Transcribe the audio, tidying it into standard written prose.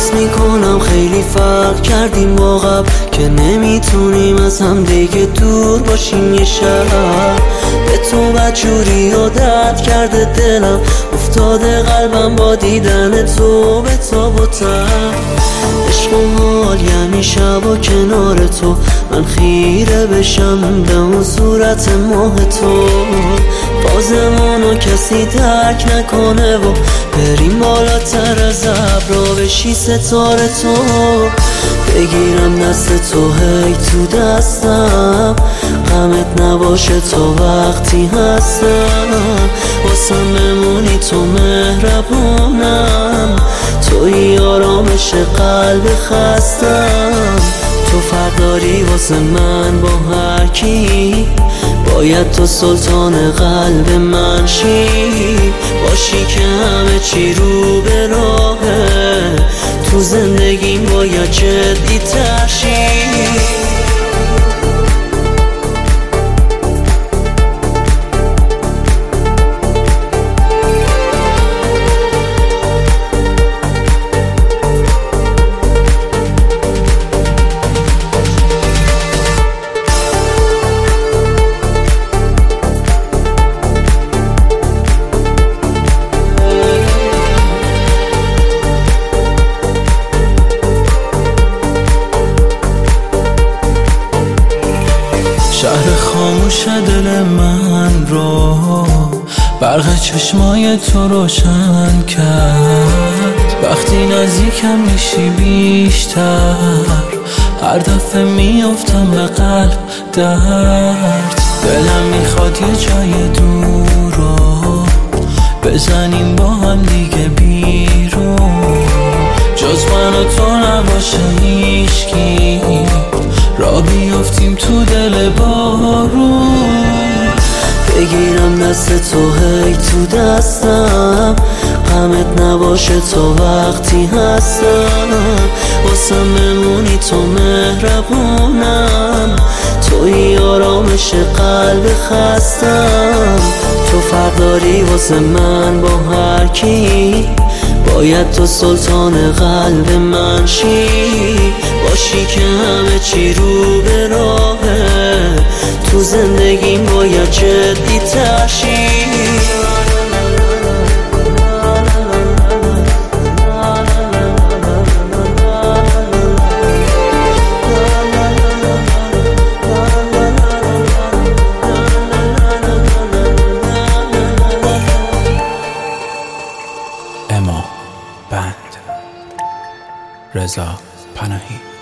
احساس میکنم خیلی فرق کردیم با قبل، که نمیتونیم از هم دیگه دور باشیم یه شب. به تو بدجوری عادت کرده دلم، افتاده قلبم با دیدن تو به تاب و تب. عشق و حال یعنی شب و کنار تو، من خیره بشم به اون صورت ماه تو. بازمونو کسی درک نکنه و بریم بالاتر از ابرا بشی ستاره تو. بگیرم دست تو هی تو دستم، غمت نباشه تا وقتی هستم. واسم بمونی تو مهربونم، توی آرامش قلب خستم. تو فرق داری واسه من با هر کی، باید تو سلطان قلب من شی. باشی که همه چی رو به راهه، تو زندگیم باید جدی تر شی. شهر خاموش دل من رو برق چشمای تو روشن کرد. وقتی نزدیکم میشی بیشتر، هر دفعه میافتم به قلب درد. دلم میخواد یه جای دور رو بزنیم با هم دیگه بیرون، جز من و تو نباشه هیچکی، را بیافتیم تو دل بارون. بگیرم دست تو هی تو دستم، غمت نباشه تا وقتی هستم. واسم بمونی تو مهربونم، توی آرامش قلب خستم. تو فرق داری واسه من با هر کی، باید تو سلطان قلب من شی. باشی که همه چی رو به راهه، تو زندگیم باید جدی تر شی. اما بند رضا پناهی.